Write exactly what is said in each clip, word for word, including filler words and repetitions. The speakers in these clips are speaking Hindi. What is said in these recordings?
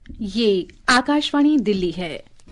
ये आकाशवाणी दिल्ली है।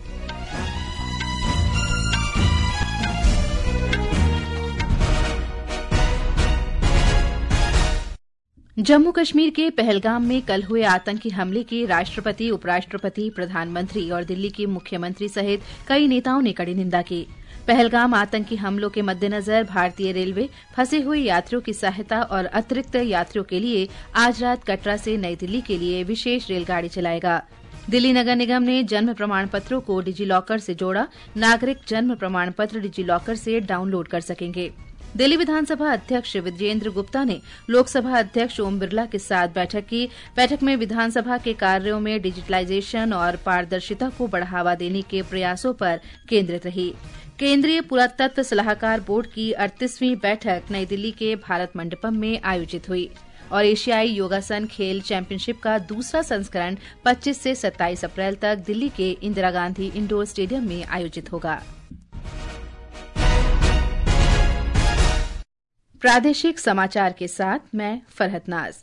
जम्मू कश्मीर के पहलगाम में कल हुए आतंकी हमले की राष्ट्रपति, उपराष्ट्रपति, प्रधानमंत्री और दिल्ली के मुख्यमंत्री सहित कई नेताओं ने कड़ी निंदा की। पहलगाम आतंकी हमलों के मद्देनजर भारतीय रेलवे फंसे हुए यात्रियों की सहायता और अतिरिक्त यात्रियों के लिए आज रात कटरा से नई दिल्ली के लिए विशेष रेलगाड़ी चलाएगा। दिल्ली नगर निगम ने जन्म प्रमाण पत्रों को डिजीलॉकर से जोड़ा। नागरिक जन्म प्रमाण पत्र डिजीलॉकर से डाउनलोड कर सकेंगे। दिल्ली विधानसभा अध्यक्ष विजेंद्र गुप्ता ने लोकसभा अध्यक्ष ओम बिरला के साथ बैठक की। बैठक में विधानसभा के कार्यों में डिजिटलाइजेशन और पारदर्शिता को बढ़ावा देने के प्रयासों पर केंद्रित रही। केंद्रीय पुरातत्व सलाहकार बोर्ड की अड़तीसवीं बैठक नई दिल्ली के भारत मंडपम में आयोजित हुई और एशियाई योगासन खेल चैंपियनशिप का दूसरा संस्करण पच्चीस से सत्ताईस अप्रैल तक दिल्ली के इंदिरा गांधी इंडोर स्टेडियम में आयोजित होगा। प्रादेशिक समाचार के साथ मैं फरहत नाज।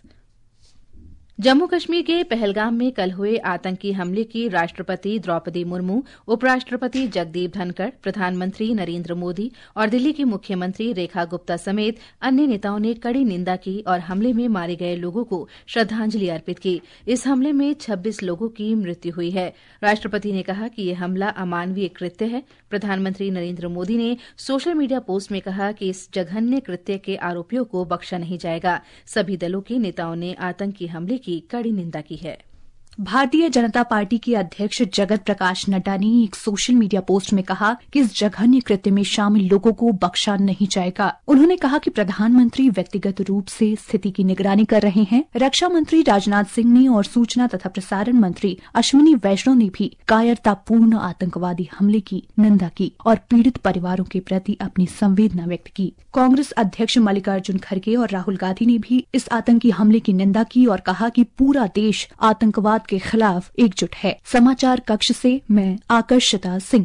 जम्मू कश्मीर के पहलगाम में कल हुए आतंकी हमले की राष्ट्रपति द्रौपदी मुर्मू, उपराष्ट्रपति जगदीप धनखड़, प्रधानमंत्री नरेंद्र मोदी और दिल्ली की मुख्यमंत्री रेखा गुप्ता समेत अन्य नेताओं ने कड़ी निंदा की और हमले में मारे गए लोगों को श्रद्धांजलि अर्पित की। इस हमले में छब्बीस लोगों की मृत्यु हुई है। राष्ट्रपति ने कहा कि यह हमला अमानवीय कृत्य है। प्रधानमंत्री नरेंद्र मोदी ने सोशल मीडिया पोस्ट में कहा कि इस जघन्य कृत्य के आरोपियों को बख्शा नहीं जाएगा। सभी दलों के नेताओं ने आतंकी हमले की कड़ी निंदा की है। भारतीय जनता पार्टी के अध्यक्ष जगत प्रकाश नड्डा ने एक सोशल मीडिया पोस्ट में कहा कि इस जघन्य कृत्य में शामिल लोगों को बख्शा नहीं जाएगा। उन्होंने कहा कि प्रधानमंत्री व्यक्तिगत रूप से स्थिति की निगरानी कर रहे हैं। रक्षा मंत्री राजनाथ सिंह ने और सूचना तथा प्रसारण मंत्री अश्विनी वैष्णव ने भी कायरतापूर्ण आतंकवादी हमले की निंदा की और पीड़ित परिवारों के प्रति अपनी संवेदना व्यक्त की। कांग्रेस अध्यक्ष मल्लिकार्जुन खड़गे और राहुल गांधी ने भी इस आतंकी हमले की निंदा की और कहा कि पूरा देश आतंकवाद के खिलाफ एकजुट है। समाचार कक्ष से मैं आकर्षिता सिंह।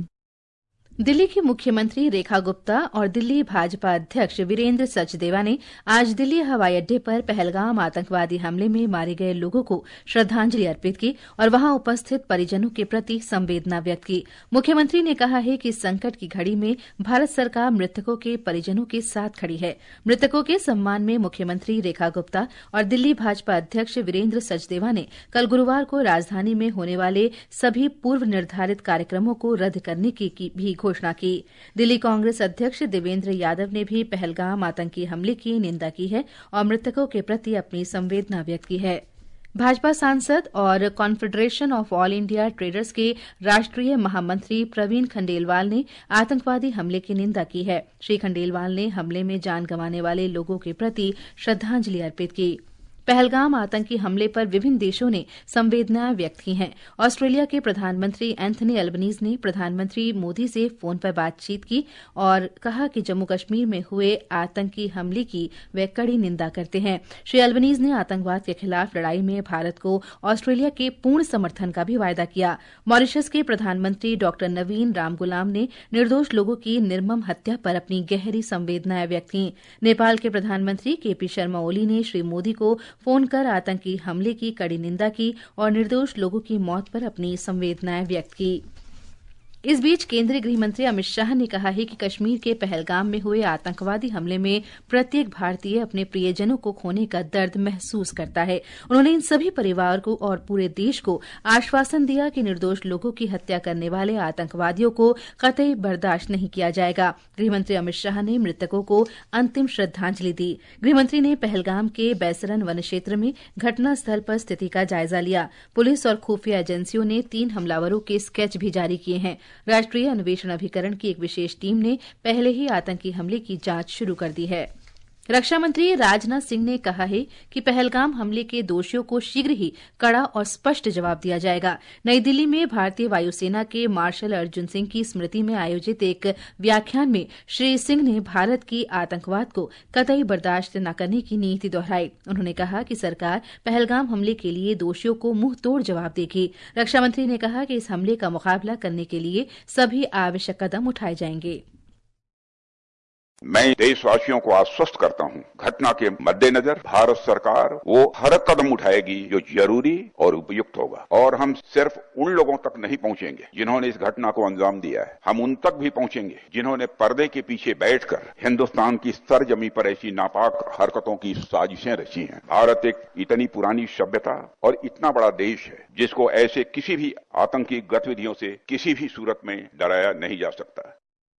दिल्ली की मुख्यमंत्री रेखा गुप्ता और दिल्ली भाजपा अध्यक्ष वीरेंद्र सचदेवा ने आज दिल्ली हवाई अड्डे पर पहलगाम आतंकवादी हमले में मारे गए लोगों को श्रद्धांजलि अर्पित की और वहां उपस्थित परिजनों के प्रति संवेदना व्यक्त की। मुख्यमंत्री ने कहा है कि संकट की घड़ी में भारत सरकार मृतकों के परिजनों के साथ खड़ी है। मृतकों के सम्मान में मुख्यमंत्री रेखा गुप्ता और दिल्ली भाजपा अध्यक्ष वीरेंद्र सचदेवा ने कल गुरूवार को राजधानी में होने वाले सभी पूर्व निर्धारित कार्यक्रमों को रद्द करने की, की भी घोषणा की। दिल्ली कांग्रेस अध्यक्ष देवेंद्र यादव ने भी पहलगाम आतंकी हमले की निंदा की है और मृतकों के प्रति अपनी संवेदना व्यक्त की है। भाजपा सांसद और confederation of all India traders के राष्ट्रीय महामंत्री प्रवीण खंडेलवाल ने आतंकवादी हमले की निंदा की है। श्री खंडेलवाल ने हमले में जान गंवाने वाले लोगों के प्रति श्रद्धांजलि अर्पित की। पहलगाम आतंकी हमले पर विभिन्न देशों ने संवेदनाएं व्यक्त की हैं। ऑस्ट्रेलिया के प्रधानमंत्री एंथनी अल्बनीज ने प्रधानमंत्री मोदी से फोन पर बातचीत की और कहा कि जम्मू कश्मीर में हुए आतंकी हमले की वे कड़ी निंदा करते हैं। श्री अल्बनीज ने आतंकवाद के खिलाफ लड़ाई में भारत को ऑस्ट्रेलिया के पूर्ण समर्थन का भी वायदा किया। मॉरिशस के प्रधानमंत्री डॉक्टर नवीन रामगुलाम ने निर्दोष लोगों की निर्मम हत्या पर अपनी गहरी संवेदनाएं व्यक्त की। नेपाल के प्रधानमंत्री के पी शर्मा ओली ने श्री मोदी को फोन कर आतंकी हमले की कड़ी निंदा की और निर्दोष लोगों की मौत पर अपनी संवेदनाएं व्यक्त की। इस बीच केंद्रीय गृह मंत्री अमित शाह ने कहा है कि कश्मीर के पहलगाम में हुए आतंकवादी हमले में प्रत्येक भारतीय अपने प्रियजनों को खोने का दर्द महसूस करता है। उन्होंने इन सभी परिवार को और पूरे देश को आश्वासन दिया कि निर्दोष लोगों की हत्या करने वाले आतंकवादियों को कतई बर्दाश्त नहीं किया जाएगा। गृहमंत्री अमित शाह ने मृतकों को अंतिम श्रद्धांजलि दी। गृहमंत्री ने पहलगाम के बैसरन वन क्षेत्र में घटनास्थल पर स्थिति का जायजा लिया। पुलिस और खुफिया एजेंसियों ने तीन हमलावरों के स्केच भी जारी किए हैं। राष्ट्रीय अन्वेषण अभिकरण की एक विशेष टीम ने पहले ही आतंकी हमले की जांच शुरू कर दी है। रक्षा मंत्री राजनाथ सिंह ने कहा है कि पहलगाम हमले के दोषियों को शीघ्र ही कड़ा और स्पष्ट जवाब दिया जाएगा। नई दिल्ली में भारतीय वायुसेना के मार्शल अर्जुन सिंह की स्मृति में आयोजित एक व्याख्यान में श्री सिंह ने भारत की आतंकवाद को कतई बर्दाश्त न करने की नीति दोहराई। उन्होंने कहा कि सरकार पहलगाम हमले के लिए दोषियों को मुंहतोड़ जवाब देगी। रक्षा मंत्री ने कहा कि इस हमले का मुकाबला करने के लिए सभी आवश्यक कदम उठाए जाएंगे। मैं देशवासियों को आश्वस्त करता हूं, घटना के मद्देनजर भारत सरकार वो हर कदम उठाएगी जो जरूरी और उपयुक्त होगा और हम सिर्फ उन लोगों तक नहीं पहुंचेंगे जिन्होंने इस घटना को अंजाम दिया है, हम उन तक भी पहुंचेंगे जिन्होंने पर्दे के पीछे बैठकर हिंदुस्तान की सरजमी पर ऐसी नापाक हरकतों की साजिशें रची हैं। भारत एक इतनी पुरानी सभ्यता और इतना बड़ा देश है जिसको ऐसे किसी भी आतंकी गतिविधियों से किसी भी सूरत में डराया नहीं जा सकता।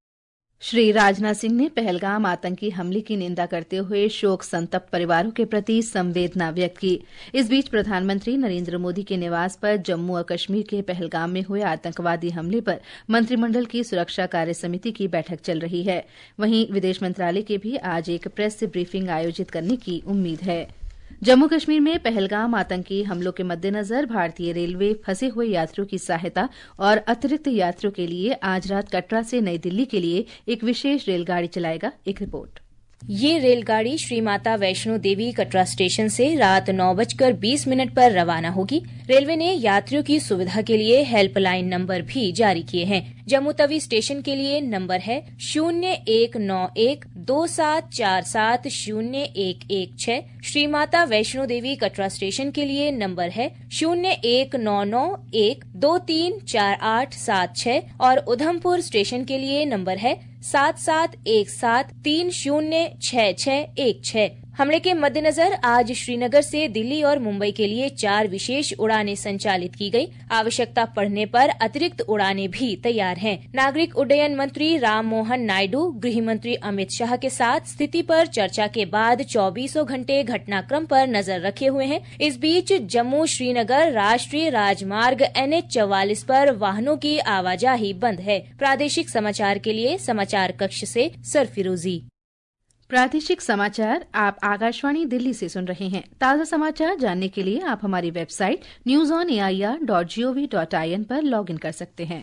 श्री राजनाथ सिंह ने पहलगाम आतंकी हमले की निंदा करते हुए शोक संतप्त परिवारों के प्रति संवेदना व्यक्त की। इस बीच प्रधानमंत्री नरेंद्र मोदी के निवास पर जम्मू और कश्मीर के पहलगाम में हुए आतंकवादी हमले पर मंत्रिमंडल की सुरक्षा कार्य समिति की बैठक चल रही है। वहीं विदेश मंत्रालय के भी आज एक प्रेस ब्रीफिंग आयोजित करने की उम्मीद है। जम्मू कश्मीर में पहलगाम आतंकी हमलों के मद्देनजर भारतीय रेलवे फंसे हुए यात्रियों की सहायता और अतिरिक्त यात्रियों के लिए आज रात कटरा से नई दिल्ली के लिए एक विशेष रेलगाड़ी चलाएगा। एक रिपोर्ट। ये रेलगाड़ी श्री माता वैष्णो देवी कटरा स्टेशन से रात नौ बजकर बीस मिनट पर रवाना होगी। रेलवे ने यात्रियों की सुविधा के लिए हेल्पलाइन नंबर भी जारी किए हैं। जम्मू तवी स्टेशन के लिए नंबर है शून्य एक नौ एक दो सात चार सात शून्य एक एक छह। श्री माता वैष्णो देवी कटरा स्टेशन के लिए नंबर है शून्य एक नौ नौ एक दो तीन चार आठ सात छह और उधमपुर स्टेशन के लिए नंबर है सात सात एक सात तीन शून्य छह छह एक छह। हमले के मद्देनजर आज श्रीनगर से दिल्ली और मुंबई के लिए चार विशेष उड़ानें संचालित की गई। आवश्यकता पड़ने पर अतिरिक्त उड़ानें भी तैयार हैं। नागरिक उड्डयन मंत्री राम मोहन नायडू गृह मंत्री अमित शाह के साथ स्थिति पर चर्चा के बाद चौबीसों घंटे घटनाक्रम पर नजर रखे हुए हैं। इस बीच जम्मू श्रीनगर राष्ट्रीय राजमार्ग एन एच चौवालीस पर वाहनों की आवाजाही बंद है। प्रादेशिक समाचार के लिए समाचार कक्ष से सरफिरोजी। प्रादेशिक समाचार आप आकाशवाणी दिल्ली से सुन रहे हैं। ताज़ा समाचार जानने के लिए आप हमारी website news on A I R dot G O V dot I N पर लॉग इन कर सकते हैं।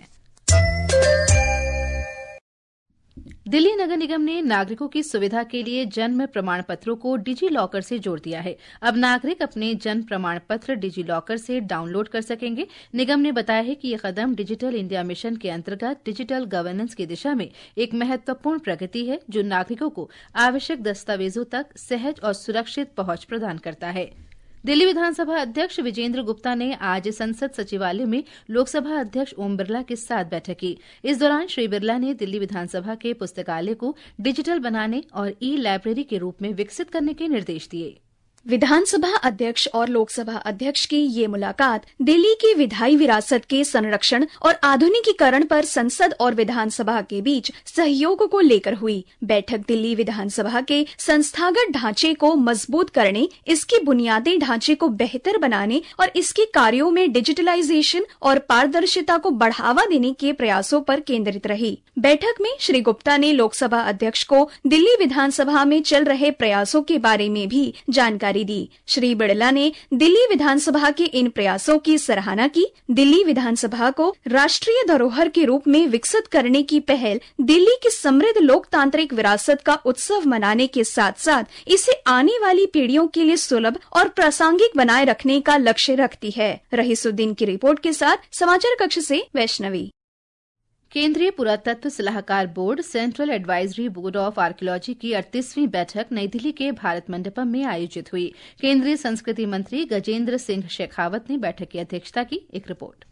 दिल्ली नगर निगम ने नागरिकों की सुविधा के लिए जन्म प्रमाण पत्रों को डिजी लॉकर से जोड़ दिया है। अब नागरिक अपने जन्म प्रमाण पत्र डिजी लॉकर से डाउनलोड कर सकेंगे। निगम ने बताया है कि यह कदम डिजिटल इंडिया मिशन के अंतर्गत डिजिटल गवर्नेंस की दिशा में एक महत्वपूर्ण प्रगति है, जो नागरिकों को आवश्यक दस्तावेजों तक सहज और सुरक्षित पहुंच प्रदान करता है। दिल्ली विधानसभा अध्यक्ष विजेंद्र गुप्ता ने आज संसद सचिवालय में लोकसभा अध्यक्ष ओम बिरला के साथ बैठक की। इस दौरान श्री बिरला ने दिल्ली विधानसभा के पुस्तकालय को डिजिटल बनाने और ई लाइब्रेरी के रूप में विकसित करने के निर्देश दिए। विधानसभा अध्यक्ष और लोकसभा अध्यक्ष की ये मुलाकात दिल्ली की विधायी विरासत के संरक्षण और आधुनिकीकरण पर संसद और विधानसभा के बीच सहयोग को लेकर हुई। बैठक दिल्ली विधानसभा के संस्थागत ढांचे को मजबूत करने, इसके बुनियादी ढांचे को बेहतर बनाने और इसके कार्यों में डिजिटलाइजेशन और पारदर्शिता को बढ़ावा देने के प्रयासों पर केंद्रित रही। बैठक में श्री गुप्ता ने लोकसभा अध्यक्ष को दिल्ली विधानसभा में चल रहे प्रयासों के बारे में भी जानकारी दी। श्री बिरला ने दिल्ली विधानसभा के इन प्रयासों की सराहना की। दिल्ली विधानसभा को राष्ट्रीय धरोहर के रूप में विकसित करने की पहल दिल्ली की समृद्ध लोकतांत्रिक विरासत का उत्सव मनाने के साथ साथ इसे आने वाली पीढ़ियों के लिए सुलभ और प्रासंगिक बनाए रखने का लक्ष्य रखती है। रहीसुद्दीन की रिपोर्ट के साथ समाचार कक्ष से वैष्णवी। केंद्रीय पुरातत्व सलाहकार board central advisory board of archaeology की अड़तीसवीं बैठक नई दिल्ली के भारत मंडपम में आयोजित हुई। केंद्रीय संस्कृति मंत्री गजेंद्र सिंह शेखावत ने बैठक की अध्यक्षता की। एक रिपोर्ट।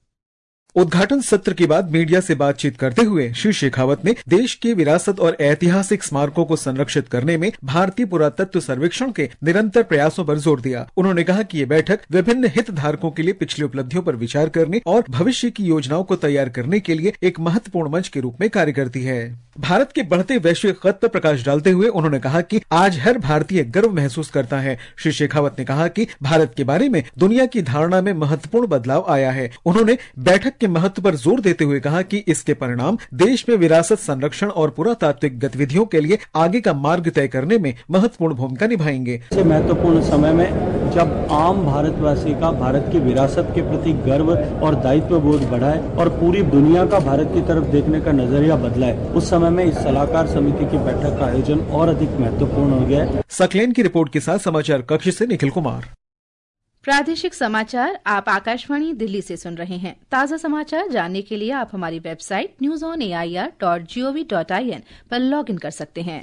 उद्घाटन सत्र के बाद मीडिया से बातचीत करते हुए श्री शेखावत ने देश की विरासत और ऐतिहासिक स्मारकों को संरक्षित करने में भारतीय पुरातत्व सर्वेक्षण के निरंतर प्रयासों पर जोर दिया। उन्होंने कहा कि ये बैठक विभिन्न हितधारकों के लिए पिछली उपलब्धियों पर विचार करने और भविष्य की योजनाओं को तैयार करने के लिए एक महत्वपूर्ण मंच के रूप में कार्य करती है। भारत के बढ़ते वैश्विक कद पर प्रकाश डालते हुए उन्होंने कहा कि आज हर भारतीय गर्व महसूस करता है। श्री शेखावत ने कहा कि भारत के बारे में दुनिया की धारणा में महत्वपूर्ण बदलाव आया है। उन्होंने बैठक के महत्व पर जोर देते हुए कहा कि इसके परिणाम देश में विरासत संरक्षण और पुरातात्विक गतिविधियों के लिए आगे का मार्ग तय करने में महत्वपूर्ण भूमिका निभाएंगे। महत्वपूर्ण समय में जब आम भारतवासी का भारत की विरासत के प्रति गर्व और दायित्व बोध बढ़ा है और पूरी दुनिया का भारत की तरफ देखने का नजरिया बदला है, उस समय में इस सलाहकार समिति की बैठक का आयोजन और अधिक महत्वपूर्ण हो गया है। सकलेन की रिपोर्ट के साथ समाचार कक्ष से निखिल कुमार। प्रादेशिक समाचार आप आकाशवाणी दिल्ली से सुन रहे हैं। ताज़ा समाचार जानने के लिए आप हमारी website news on A I R dot G O V dot I N पर लॉग इन कर सकते हैं।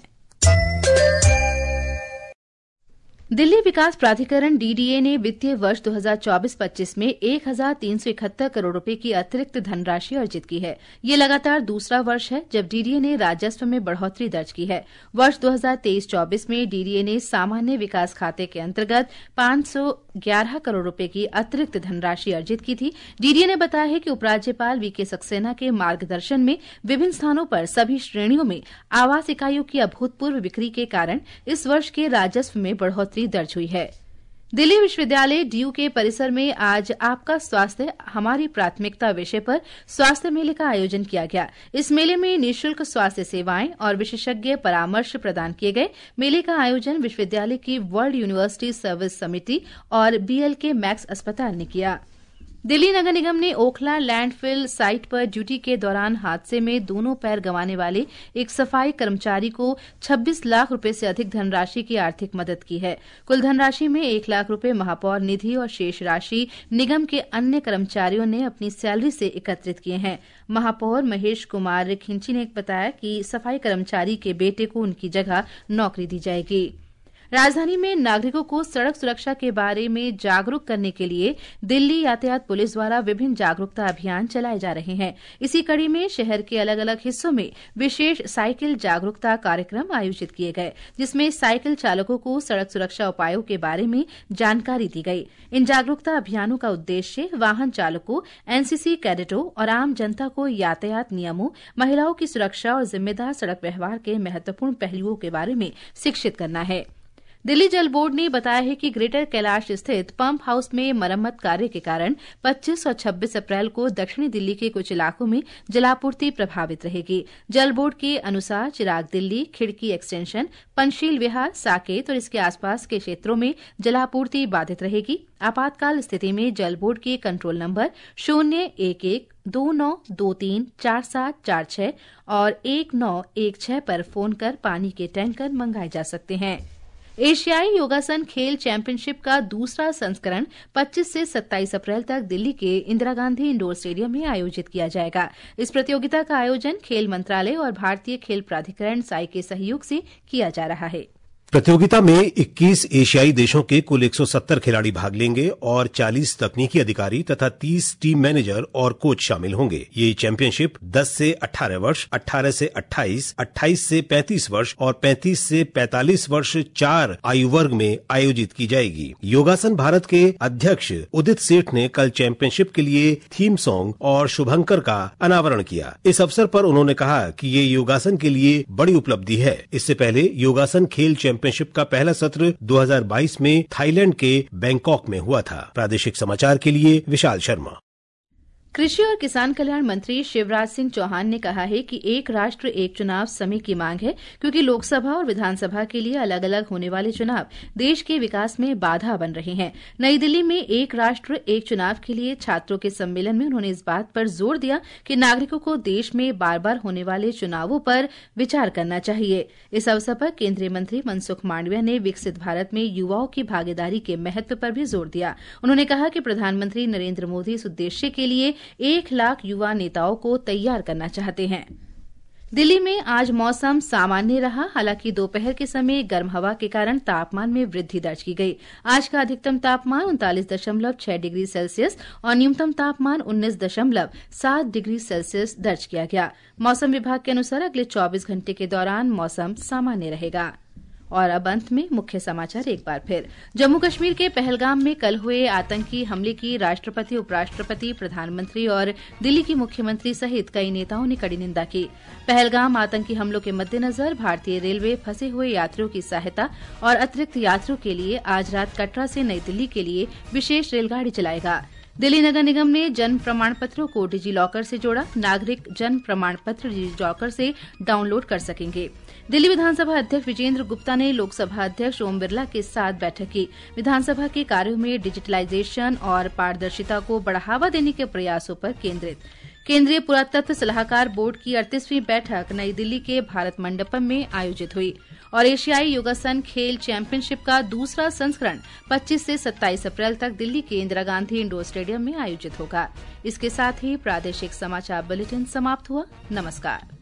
दिल्ली विकास प्राधिकरण डी डी ए ने वित्तीय वर्ष दो हज़ार चौबीस पच्चीस में एक हजार तीन सौ इकहत्तर करोड़ रुपए की अतिरिक्त धनराशि अर्जित की है। ये लगातार दूसरा वर्ष है जब डी डी ए ने राजस्व में बढ़ोतरी दर्ज की है। वर्ष दो हज़ार तेईस चौबीस में डी डी ए ने सामान्य विकास खाते के अंतर्गत पांच सौ ग्यारह करोड़ रुपए की अतिरिक्त धनराशि अर्जित की थी। डी डी ए ने बताया है कि उपराज्यपाल वी के सक्सेना के मार्गदर्शन में विभिन्न स्थानों पर सभी श्रेणियों में आवास इकाइयों की अभूतपूर्व बिक्री के कारण इस वर्ष के राजस्व में बढ़ोतरी दर्ज हुई है। दिल्ली विश्वविद्यालय डीयू के परिसर में आज आपका स्वास्थ्य हमारी प्राथमिकता विषय पर स्वास्थ्य मेले का आयोजन किया गया। इस मेले में निःशुल्क स्वास्थ्य सेवाएं और विशेषज्ञ परामर्श प्रदान किए गए। मेले का आयोजन विश्वविद्यालय की वर्ल्ड यूनिवर्सिटी सर्विस समिति और बी एल के मैक्स अस्पताल ने किया। दिल्ली नगर निगम ने ओखला लैंडफिल साइट पर ड्यूटी के दौरान हादसे में दोनों पैर गंवाने वाले एक सफाई कर्मचारी को छब्बीस लाख रुपए से अधिक धनराशि की आर्थिक मदद की है। कुल धनराशि में एक लाख रुपए महापौर निधि और शेष राशि निगम के अन्य कर्मचारियों ने अपनी सैलरी से एकत्रित किए हैं। महापौर महेश कुमार खिंची ने बताया कि सफाई कर्मचारी के बेटे को उनकी जगह नौकरी दी जाएगी। राजधानी में नागरिकों को सड़क सुरक्षा के बारे में जागरूक करने के लिए दिल्ली यातायात पुलिस द्वारा विभिन्न जागरूकता अभियान चलाए जा रहे हैं। इसी कड़ी में शहर के अलग अलग हिस्सों में विशेष साइकिल जागरूकता कार्यक्रम आयोजित किए गए, जिसमें साइकिल चालकों को सड़क सुरक्षा उपायों के बारे में जानकारी दी गई। इन जागरूकता अभियानों का उद्देश्य वाहन चालकों, एन सी सी कैडेटों और आम जनता को यातायात नियमों, महिलाओं की सुरक्षा और जिम्मेदार सड़क व्यवहार के महत्वपूर्ण पहलुओं के बारे में शिक्षित करना है। दिल्ली जल बोर्ड ने बताया है कि ग्रेटर कैलाश स्थित पंप हाउस में मरम्मत कार्य के कारण पच्चीस और छब्बीस अप्रैल को दक्षिणी दिल्ली के कुछ इलाकों में जलापूर्ति प्रभावित रहेगी। जल बोर्ड के अनुसार चिराग दिल्ली, खिड़की एक्सटेंशन, पंचशील विहार, साकेत और इसके आसपास के क्षेत्रों में जलापूर्ति बाधित रहेगी। आपातकाल स्थिति में जल बोर्ड के कंट्रोल नंबर शून्य एक एक दो नौ दो तीन चार सात चार छह और एक नौ एक छह पर फोन कर पानी के टैंकर मंगाए जा सकते हैं। एशियाई योगासन खेल चैंपियनशिप का दूसरा संस्करण पच्चीस से सत्ताईस अप्रैल तक दिल्ली के इंदिरा गांधी इंडोर स्टेडियम में आयोजित किया जाएगा। इस प्रतियोगिता का आयोजन खेल मंत्रालय और भारतीय खेल प्राधिकरण साई के सहयोग से किया जा रहा है। प्रतियोगिता में इक्कीस एशियाई देशों के कुल एक सौ सत्तर खिलाड़ी भाग लेंगे और चालीस तकनीकी अधिकारी तथा तीस टीम मैनेजर और कोच शामिल होंगे। ये चैंपियनशिप दस से अठारह वर्ष, अठारह से अट्ठाईस, अट्ठाईस से पैंतीस वर्ष और पैंतीस से पैंतालीस वर्ष चार आयु वर्ग में आयोजित की जाएगी। योगासन भारत के अध्यक्ष उदित सेठ ने कल चैंपियनशिप के लिए थीम सॉन्ग और शुभंकर का अनावरण किया। इस अवसर पर उन्होंने कहा कि ये योगासन के लिए बड़ी उपलब्धि है। इससे पहले योगासन खेल चैंपियनशिप का पहला सत्र दो हज़ार बाईस में थाईलैंड के बैंकॉक में हुआ था। प्रादेशिक समाचार के लिए विशाल शर्मा। कृषि और किसान कल्याण मंत्री शिवराज सिंह चौहान ने कहा है कि एक राष्ट्र एक चुनाव समय की मांग है, क्योंकि लोकसभा और विधानसभा के लिए अलग अलग होने वाले चुनाव देश के विकास में बाधा बन रहे हैं। नई दिल्ली में एक राष्ट्र एक चुनाव के लिए छात्रों के सम्मेलन में उन्होंने इस बात पर जोर दिया कि नागरिकों को देश में बार बार होने वाले चुनावों पर विचार करना चाहिए। इस अवसर पर केंद्रीय मंत्री मनसुख मांडविया ने विकसित भारत में युवाओं की भागीदारी के महत्व पर भी जोर दिया। उन्होंने कहा कि प्रधानमंत्री नरेंद्र मोदी इस उद्देश्य के लिए एक लाख युवा नेताओं को तैयार करना चाहते हैं। दिल्ली में आज मौसम सामान्य रहा, हालांकि दोपहर के समय गर्म हवा के कारण तापमान में वृद्धि दर्ज की गई। आज का अधिकतम तापमान उनतालीस दशमलव छह डिग्री सेल्सियस और न्यूनतम तापमान उन्नीस दशमलव सात डिग्री सेल्सियस दर्ज किया गया। मौसम विभाग के अनुसार अगले चौबीस घंटे के दौरान मौसम सामान्य रहेगा। और अब अंत में मुख्य समाचार एक बार फिर। जम्मू कश्मीर के पहलगाम में कल हुए आतंकी हमले की राष्ट्रपति, उपराष्ट्रपति, प्रधानमंत्री और दिल्ली की मुख्यमंत्री सहित कई नेताओं ने कड़ी निंदा की। पहलगाम आतंकी हमलों के मद्देनजर भारतीय रेलवे फंसे हुए यात्रियों की सहायता और अतिरिक्त यात्रियों के लिए आज रात कटरा से नई दिल्ली के लिए विशेष रेलगाड़ी चलाएगा। दिल्ली नगर निगम ने जन्म प्रमाण पत्रों को डिजी लॉकर से जोड़ा। नागरिक जन्म प्रमाण पत्र डिजी लॉकर से डाउनलोड कर सकेंगे। दिल्ली विधानसभा अध्यक्ष विजेंद्र गुप्ता ने लोकसभा अध्यक्ष ओम बिरला के साथ बैठक की। विधानसभा के कार्यों में डिजिटलाइजेशन और पारदर्शिता को बढ़ावा देने के प्रयासों पर केंद्रित। केंद्रीय पुरातत्व सलाहकार बोर्ड की अड़तीसवीं बैठक नई दिल्ली के भारत मंडपम में आयोजित हुई। और एशियाई योगासन खेल चैंपियनशिप का दूसरा संस्करण पच्चीस से सत्ताईस अप्रैल तक दिल्ली के इंदिरा गांधी इंडोर स्टेडियम में आयोजित होगा। इसके साथ ही प्रादेशिक समाचार बुलेटिन समाप्त हुआ। नमस्कार।